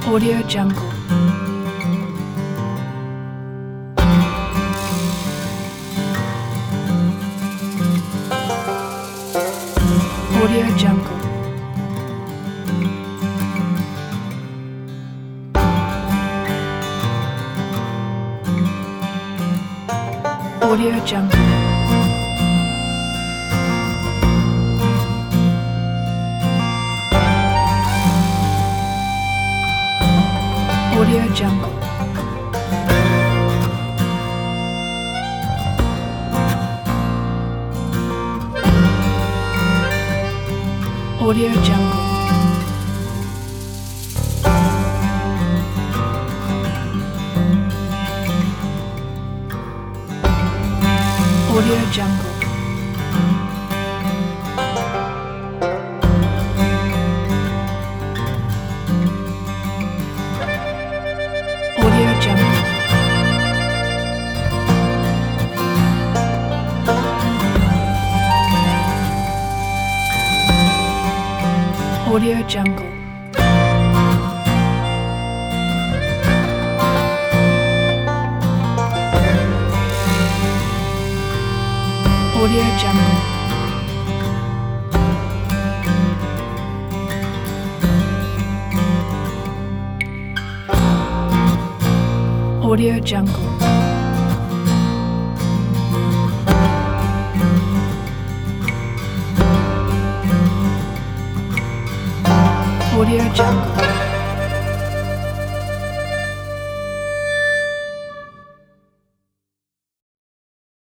Audio Jungle. Audio Jungle. Audio Jungle. Audio Jungle. Audio Jungle. Audio Jungle. Audio Jungle. Audio Jungle. Audio Jungle. Audio Jungle. Audio Jungle.